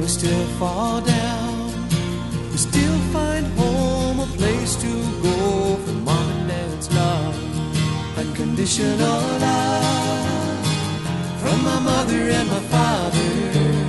still fall down, we still find home, a place to go for mom and dad's love, unconditional love from my mother and my father.